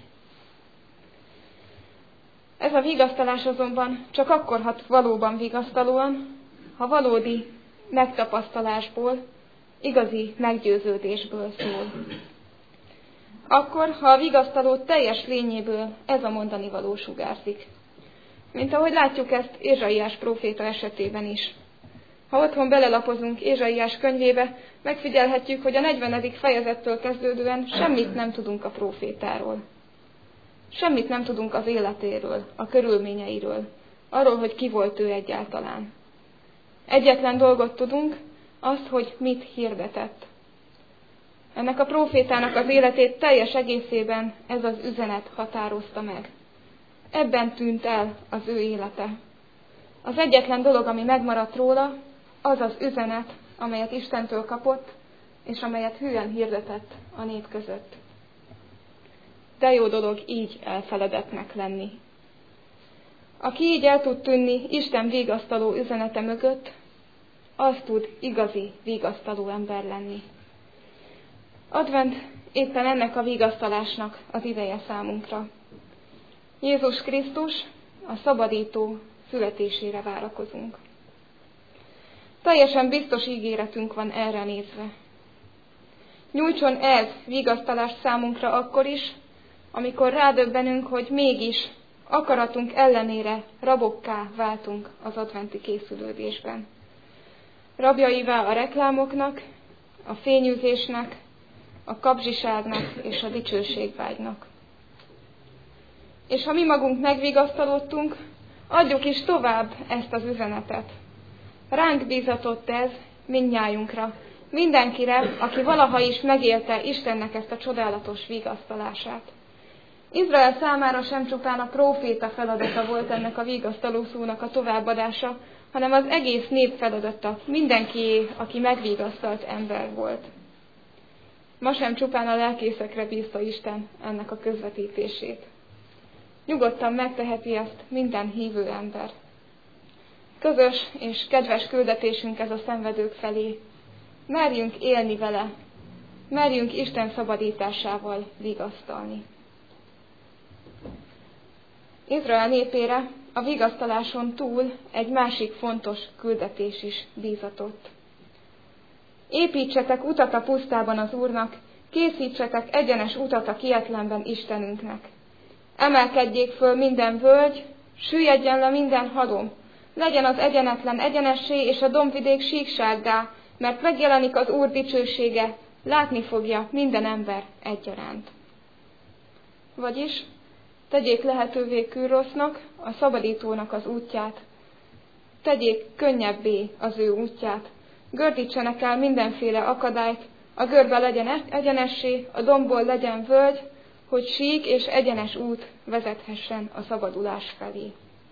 Ez a vigasztalás azonban csak akkor hat valóban vigasztalóan, ha valódi megtapasztalásból, igazi meggyőződésből szól. Akkor, ha a vigasztaló teljes lényéből ez a mondani való sugárzik. Mint ahogy látjuk ezt Ézsaiás próféta esetében is. Ha otthon belelapozunk Ézsaiás könyvébe, megfigyelhetjük, hogy a 40. fejezettől kezdődően semmit nem tudunk a prófétáról. Semmit nem tudunk az életéről, a körülményeiről, arról, hogy ki volt ő egyáltalán. Egyetlen dolgot tudunk, azt, hogy mit hirdetett. Ennek a prófétának az életét teljes egészében ez az üzenet határozta meg. Ebben tűnt el az ő élete. Az egyetlen dolog, ami megmaradt róla, az az üzenet, amelyet Istentől kapott, és amelyet hűen hirdetett a nép között. De jó dolog így elfeledetnek lenni. Aki így el tud tűnni Isten vigasztaló üzenete mögött, az tud igazi vigasztaló ember lenni. Advent éppen ennek a vigasztalásnak az ideje számunkra. Jézus Krisztus, a szabadító születésére várakozunk. Teljesen biztos ígéretünk van erre nézve. Nyújtson ez vigasztalást számunkra akkor is, amikor rádöbbenünk, hogy mégis akaratunk ellenére rabokká váltunk az adventi készülődésben. Rabjaivá a reklámoknak, a fényűzésnek, a kapzsiságnak és a dicsőségvágynak. És ha mi magunk megvigasztalodtunk, adjuk is tovább ezt az üzenetet. Ránk bízatott ez mindnyájunkra, mindenkire, aki valaha is megélte Istennek ezt a csodálatos vigasztalását. Izrael számára sem csupán a próféta feladata volt ennek a vigasztaló szónak a továbbadása, hanem az egész nép feladata, mindenkié, aki megvigasztalt ember volt. Ma sem csupán a lelkészekre bízta Isten ennek a közvetítését. Nyugodtan megteheti ezt minden hívő ember. Közös és kedves küldetésünk ez a szenvedők felé. Merjünk élni vele, merjünk Isten szabadításával vigasztalni. Izrael népére a vigasztaláson túl egy másik fontos küldetés is bízatott. Építsetek utat a pusztában az Úrnak, készítsetek egyenes utat a kietlenben Istenünknek. Emelkedjék föl minden völgy, süllyedjen le minden halom, legyen az egyenetlen egyenessé és a dombvidék síksággá, mert megjelenik az Úr dicsősége, látni fogja minden ember egyaránt. Vagyis tegyék lehetővé Kűrosznak, a szabadítónak az útját, tegyék könnyebbé az ő útját, gördítsenek el mindenféle akadályt, a görbe legyen egyenessé, a dombból legyen völgy, hogy sík és egyenes út vezethessen a szabadulás felé.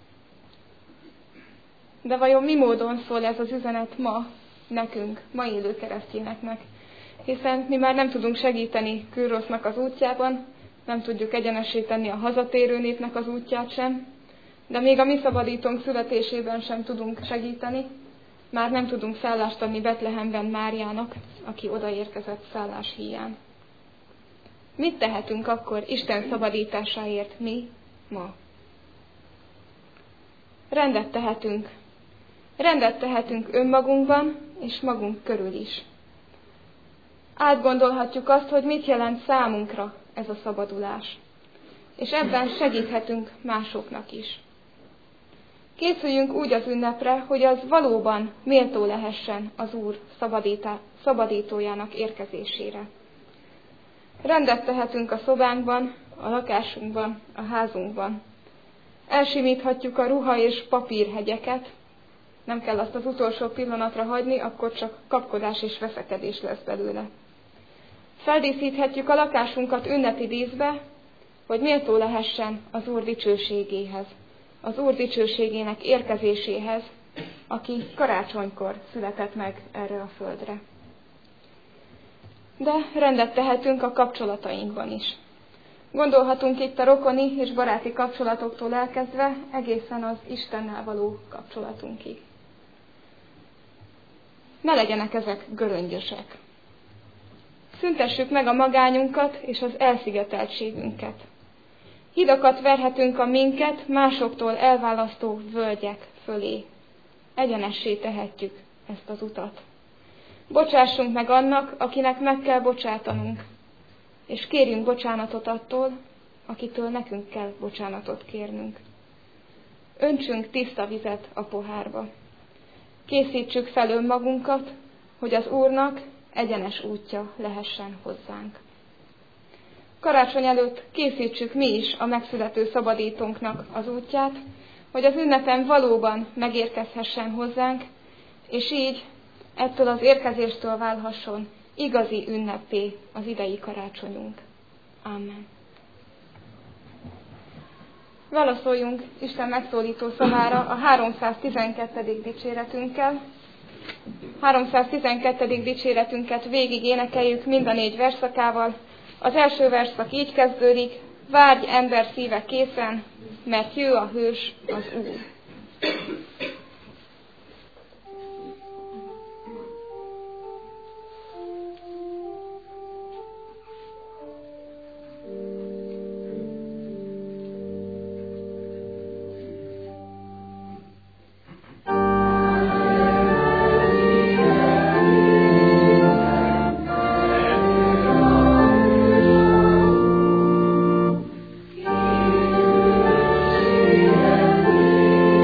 De vajon mi módon szól ez az üzenet ma nekünk, ma élő keresztényeknek? Hiszen mi már nem tudunk segíteni Kűrosznak az útjában, nem tudjuk egyenessé tenni a hazatérő népnek az útját sem, de még a mi szabadítónk születésében sem tudunk segíteni, már nem tudunk szállást adni Betlehemben Máriának, aki odaérkezett szállás híján. Mit tehetünk akkor Isten szabadításáért mi ma? Rendet tehetünk. Rendet tehetünk önmagunkban és magunk körül is. Átgondolhatjuk azt, hogy mit jelent számunkra ez a szabadulás. És ebben segíthetünk másoknak is. Készüljünk úgy az ünnepre, hogy az valóban méltó lehessen az Úr szabadítójának érkezésére. Rendet tehetünk a szobánkban, a lakásunkban, a házunkban. Elsimíthatjuk a ruha és papírhegyeket, nem kell azt az utolsó pillanatra hagyni, akkor csak kapkodás és veszekedés lesz belőle. Feldíszíthetjük a lakásunkat ünnepi díszbe, hogy méltó lehessen az Úr dicsőségéhez, az Úr dicsőségének érkezéséhez, aki karácsonykor született meg erre a földre. De rendet tehetünk a kapcsolatainkban is. Gondolhatunk itt a rokoni és baráti kapcsolatoktól elkezdve egészen az Istennel való kapcsolatunkig. Ne legyenek ezek göröngyösek. Szüntessük meg a magányunkat és az elszigeteltségünket. Hidakat verhetünk a minket másoktól elválasztó völgyek fölé. Egyenessé tehetjük ezt az utat. Bocsássunk meg annak, akinek meg kell bocsátanunk, és kérjünk bocsánatot attól, akitől nekünk kell bocsánatot kérnünk. Öntsünk tiszta vizet a pohárba. Készítsük fel önmagunkat, hogy az Úrnak egyenes útja lehessen hozzánk. Karácsony előtt készítsük mi is a megszülető szabadítónknak az útját, hogy az ünnepen valóban megérkezhessen hozzánk, és így ettől az érkezéstől válhasson igazi ünnepé az idei karácsonyunk. Amen. Válaszoljunk Isten megszólító szavára a 312. dicséretünkkel. 312. dicséretünket végig énekeljük mind a 4 versszakával. Az első versszak így kezdődik: várj ember szíve készen, mert jő a hős, az Úr. Yeah.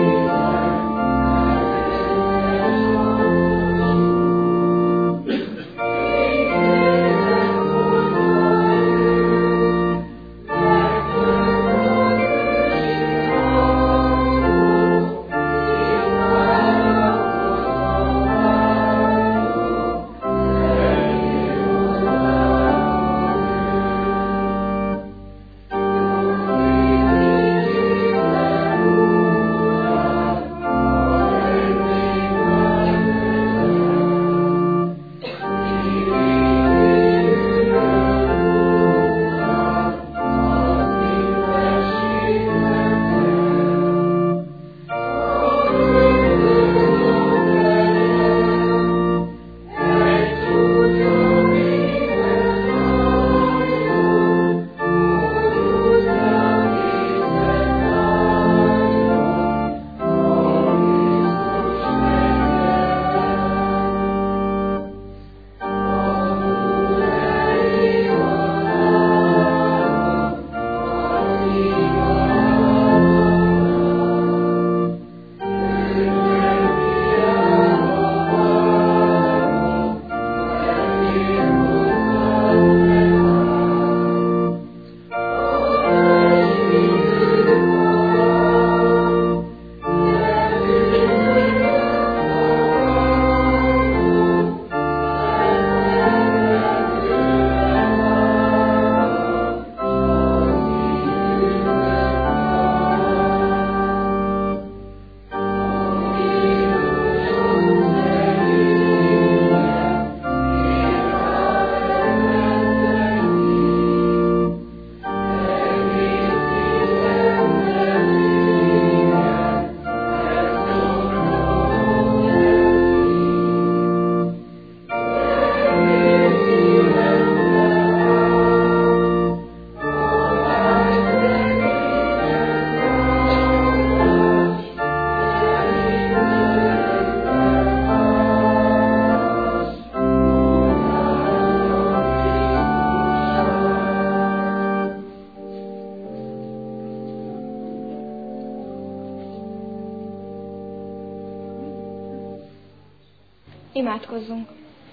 Imádkozzunk!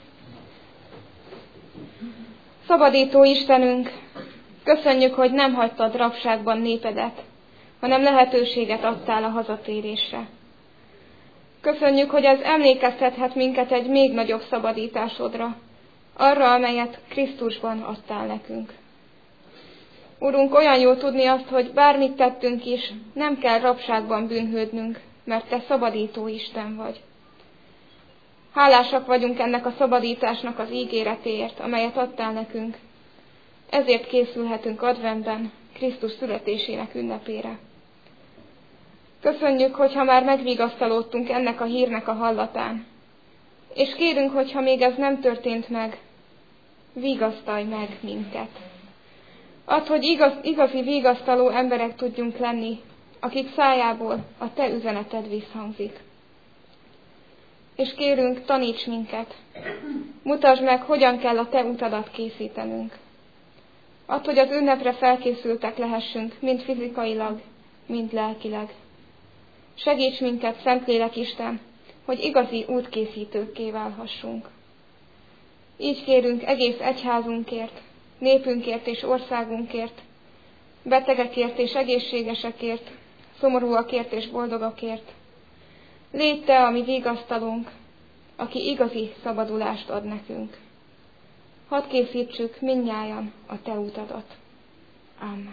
Szabadító Istenünk, köszönjük, hogy nem hagytad rabságban népedet, hanem lehetőséget adtál a hazatérésre. Köszönjük, hogy ez emlékeztethet minket egy még nagyobb szabadításodra, arra, amelyet Krisztusban adtál nekünk. Urunk, olyan jó tudni azt, hogy bármit tettünk is, nem kell rabságban bűnhődnünk, mert Te szabadító Isten vagy. Hálásak vagyunk ennek a szabadításnak az ígéretéért, amelyet adtál nekünk. Ezért készülhetünk adventben Krisztus születésének ünnepére. Köszönjük, hogyha már megvigasztalódtunk ennek a hírnek a hallatán. És kérünk, hogyha még ez nem történt meg, vigasztalj meg minket. Add, hogy igazi vigasztaló emberek tudjunk lenni, akik szájából a Te üzeneted visszhangzik. És kérünk, taníts minket. Mutasd meg, hogyan kell a Te utadat készítenünk. Add, hogy az ünnepre felkészültek lehessünk, mind fizikailag, mind lelkileg. Segíts minket, Szentlélek Isten, hogy igazi útkészítőkké válhassunk. Így kérünk egész egyházunkért, népünkért és országunkért, betegekért és egészségesekért, szomorúakért és boldogakért. Légy Te a mi vigasztalónk, aki igazi szabadulást ad nekünk. Hadd készítsük mindnyájan a Te utadat. Amen.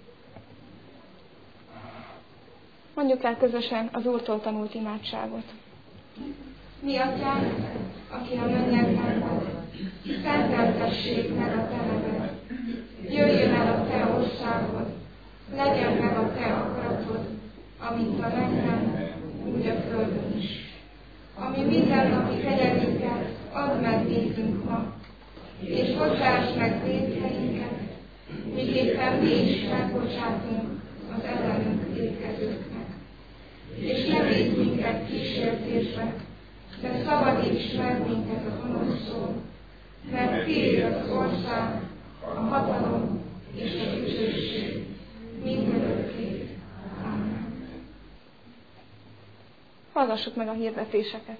Mondjuk el közösen az Úrtól tanult imádságot. Mi Atyánk, aki a mennyekben vagy, szenteltessék meg a Te neved. Jöjjön el a Te országod, legyen meg a Te akaratod, amint a mennyben, úgy a földön is. Ami mindennapi kegyelmünket add meg nékünk ma, és bocsáss meg vétkeinket, miképpen mi is megbocsátunk az ellenünk vétkezőknek. És ne védj minket kísértésbe, de szabadíts meg minket a gonosztól, mert Tiéd az ország, a hatalom és a dicsőség mindörökké. Amen. Hallgassuk meg a hirdetéseket.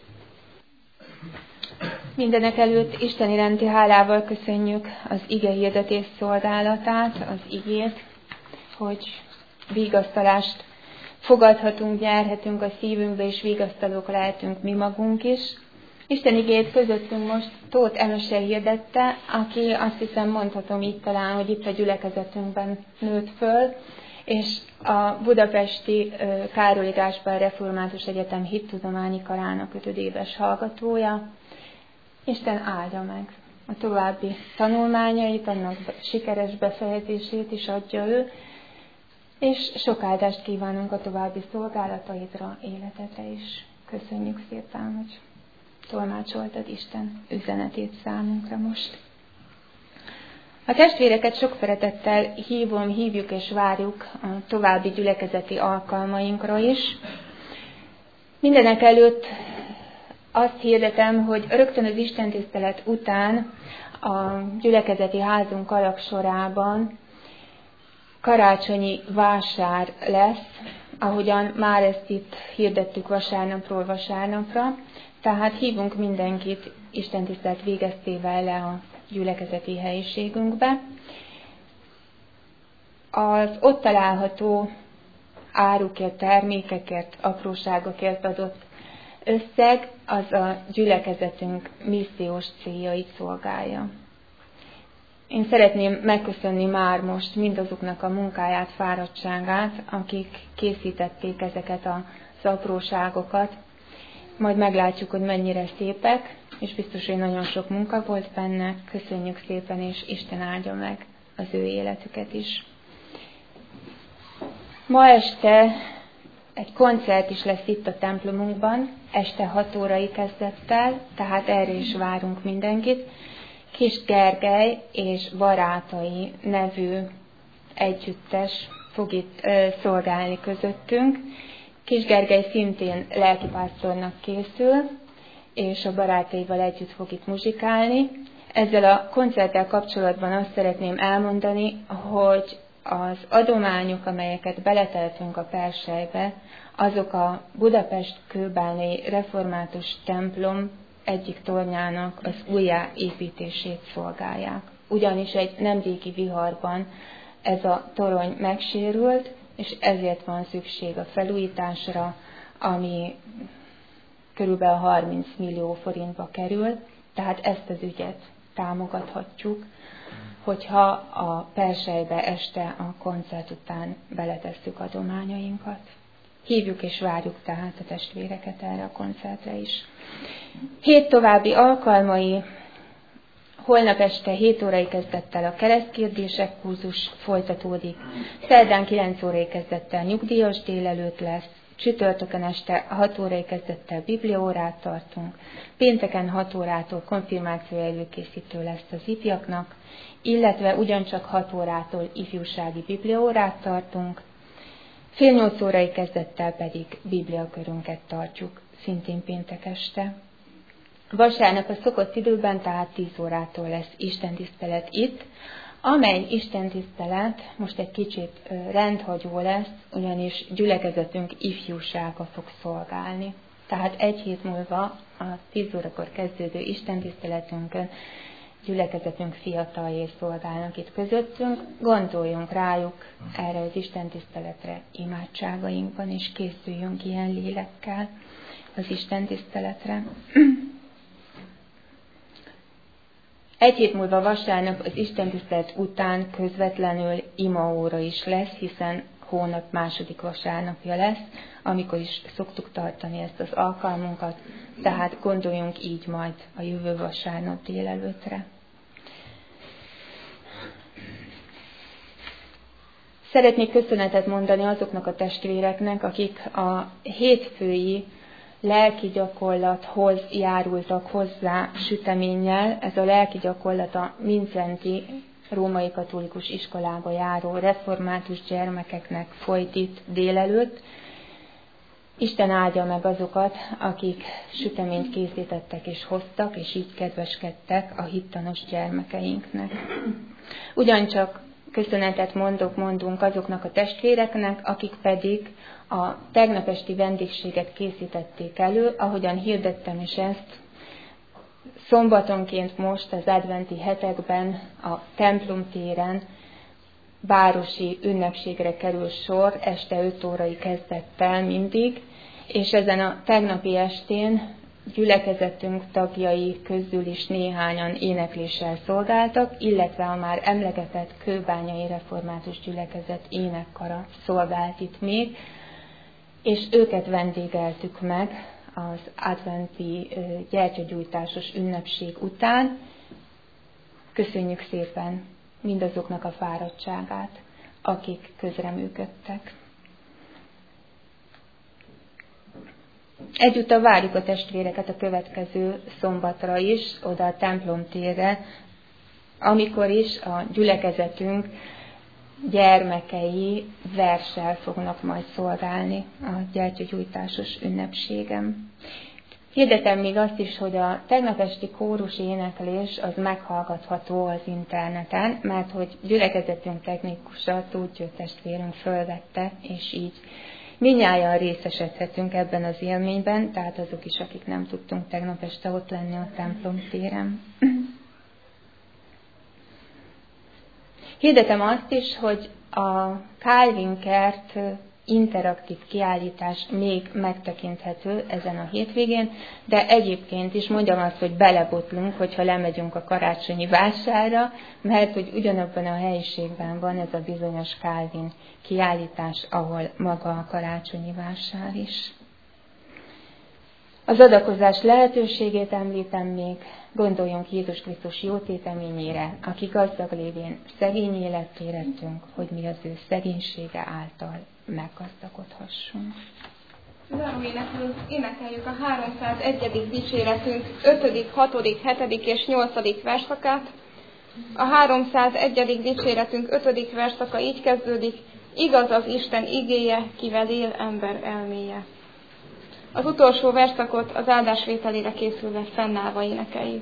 Mindenek előtt Isten iránti hálával köszönjük az ige hirdetés szolgálatát, az igét, hogy vigasztalást fogadhatunk, nyerhetünk a szívünkbe, és vigasztalók lehetünk mi magunk is. Isten igét közöttünk most Tóth Emese hirdette, aki azt hiszem mondhatom így talán, hogy itt a gyülekezetünkben nőtt föl, és a budapesti Károly Gáspár Református Egyetem hittudományi karának 5. éves hallgatója. Isten áldja meg a további tanulmányait, annak sikeres befejezését is adja ő, és sok áldást kívánunk a további szolgálataidra, életedre is. Köszönjük szépen, hogy tolmácsoltad Isten üzenetét számunkra most. A testvéreket sok szeretettel hívjuk és várjuk a további gyülekezeti alkalmainkra is. Mindenek előtt azt hirdetem, hogy rögtön az istentisztelet után a gyülekezeti házunk alagsorában karácsonyi vásár lesz, ahogyan már ezt itt hirdettük vasárnapról vasárnapra, tehát hívunk mindenkit istentisztelet végeztével le a gyülekezeti helyiségünkbe. Az ott található árukért, termékekért, apróságokért adott összeg az a gyülekezetünk missziós céljait szolgálja. Én szeretném megköszönni már most mindazoknak a munkáját, fáradtságát, akik készítették ezeket az apróságokat. Majd meglátjuk, hogy mennyire szépek, és biztos, hogy nagyon sok munka volt benne. Köszönjük szépen, és Isten áldja meg az ő életüket is. Ma este egy koncert is lesz itt a templomunkban, este 6 órai kezdettel, tehát erre is várunk mindenkit. Kis Gergely és Barátai nevű együttes fog itt szolgálni közöttünk. Kis Gergely szintén lelkipásztornak készül, és a barátaival együtt fog itt muzsikálni. Ezzel a koncerttel kapcsolatban azt szeretném elmondani, hogy az adományok, amelyeket beleteltünk a perselybe, azok a Budapest kőbányai református templom egyik tornyának az újjáépítését szolgálják. Ugyanis egy nemrégi viharban ez a torony megsérült, és ezért van szükség a felújításra, ami körülbelül 30 millió forintba kerül, tehát ezt az ügyet támogathatjuk, hogyha a Perselybe este a koncert után beletesszük adományainkat. Hívjuk és várjuk tehát a testvéreket erre a koncertre is. 7 további alkalmai: holnap este 7 órai kezdettel a keresztkérdések kurzus folytatódik, szerdán 9 órai kezdettel nyugdíjas délelőtt lesz, csütörtökön este 6 órai kezdettel bibliaórát tartunk, pénteken 6 órától konfirmáció előkészítő lesz az ifjaknak, illetve ugyancsak 6 órától ifjúsági bibliaórát tartunk, fél 8 órai kezdettel pedig bibliakörünket tartjuk, szintén péntek este. Vasárnap a szokott időben, tehát 10 órától lesz istentisztelet itt, amely istentisztelet most egy kicsit rendhagyó lesz, ugyanis gyülekezetünk ifjúsága fog szolgálni. Tehát egy hét múlva a 10 órakor kezdődő istentiszteletünkön gyülekezetünk fiataljai szolgálnak itt közöttünk. Gondoljunk rájuk erre az istentiszteletre imádságainkban, és készüljünk ilyen lélekkel az istentiszteletre. Egy hét múlva vasárnap az istentisztelet után közvetlenül imaóra is lesz, hiszen hónap második vasárnapja lesz, amikor is szoktuk tartani ezt az alkalmunkat, tehát gondoljunk így majd a jövő vasárnap délelőttre. Szeretnék köszönetet mondani azoknak a testvéreknek, akik a hétfői lelki gyakorlathoz járultak hozzá süteménnyel. Ez a lelki gyakorlat a Mindszenty római katolikus iskolába járó református gyermekeknek folyt itt délelőtt. Isten áldja meg azokat, akik süteményt készítettek és hoztak, és így kedveskedtek a hittanos gyermekeinknek. Ugyancsak köszönetet mondunk azoknak a testvéreknek, akik pedig a tegnap esti vendégséget készítették elő, ahogyan hirdettem is ezt, szombatonként most az adventi hetekben a templom téren városi ünnepségre kerül sor, este 5 órai kezdettel mindig, és ezen a tegnapi estén gyülekezetünk tagjai közül is néhányan énekléssel szolgáltak, illetve a már emlegetett kőbányai református gyülekezet énekkara szolgált itt még, és őket vendégeltük meg az adventi gyertyagyújtásos ünnepség után. Köszönjük szépen mindazoknak a fáradtságát, akik közreműködtek. Egyúttal várjuk a testvéreket a következő szombatra is, oda a templom térre, amikor is a gyülekezetünk gyermekei verssel fognak majd szolgálni a gyertyagyújtásos ünnepségem. Hirdetem még azt is, hogy a tegnap esti kórus éneklés az meghallgatható az interneten, mert hogy gyülekezetünk technikusa, Tóth testvérünk fölvette, és így mindnyájan részesedhetünk ebben az élményben, tehát azok is, akik nem tudtunk tegnap este ott lenni a templom téren. Hirdetem azt is, hogy a Calvin Kert interaktív kiállítás még megtekinthető ezen a hétvégén, de egyébként is mondjam azt, hogy belebotlunk, hogyha lemegyünk a karácsonyi vásárra, mert hogy ugyanabban a helyiségben van ez a bizonyos Calvin kiállítás, ahol maga a karácsonyi vásár is. Az adakozás lehetőségét említem még, gondoljunk Jézus Krisztus jótéteményére, aki gazdag lévén szegény életté lettünk, hogy mi az ő szegénysége által meggazdagodhassunk. Záró énekeljük a 301. dicséretünk 5., 6., 7. és 8. versszakát. A 301. dicséretünk 5. versszaka így kezdődik: igaz az Isten igéje, kivel él ember elméje. Az utolsó versszakot az áldásvételére készülve fennállva énekeljük.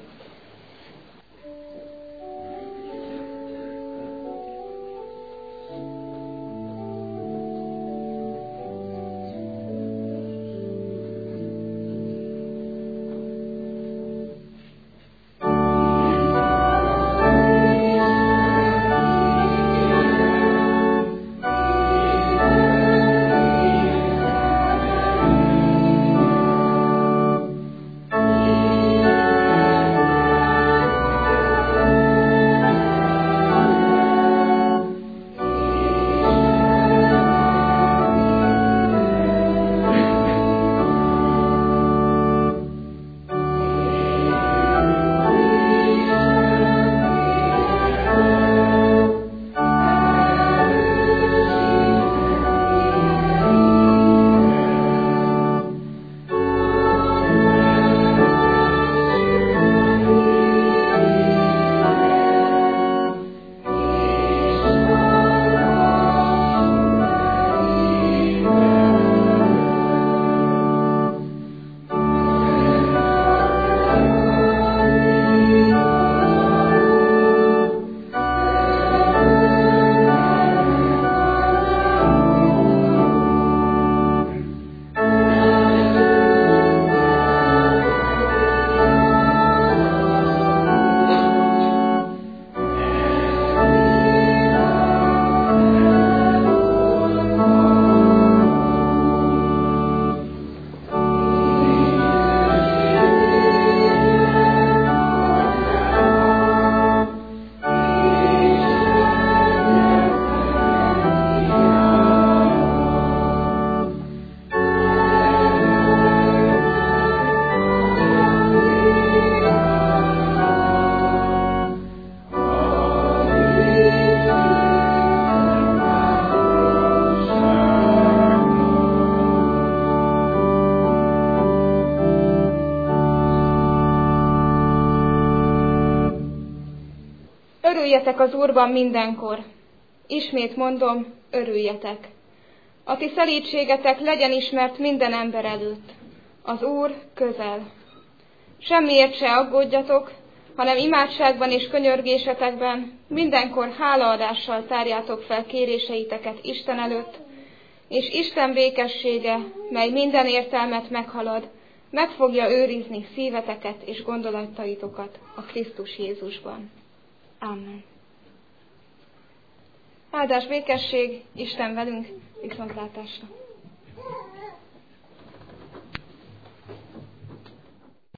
Örüljetek az Úrban mindenkor. Ismét mondom, örüljetek. A ti szelídségetek legyen ismert minden ember előtt. Az Úr közel. Semmiért se aggódjatok, hanem imádságban és könyörgésetekben mindenkor hálaadással tárjátok fel kéréseiteket Isten előtt, és Isten békessége, mely minden értelmet meghalad, meg fogja őrizni szíveteket és gondolataitokat a Krisztus Jézusban. Amen. Áldás, békesség, Isten velünk, viszontlátásra!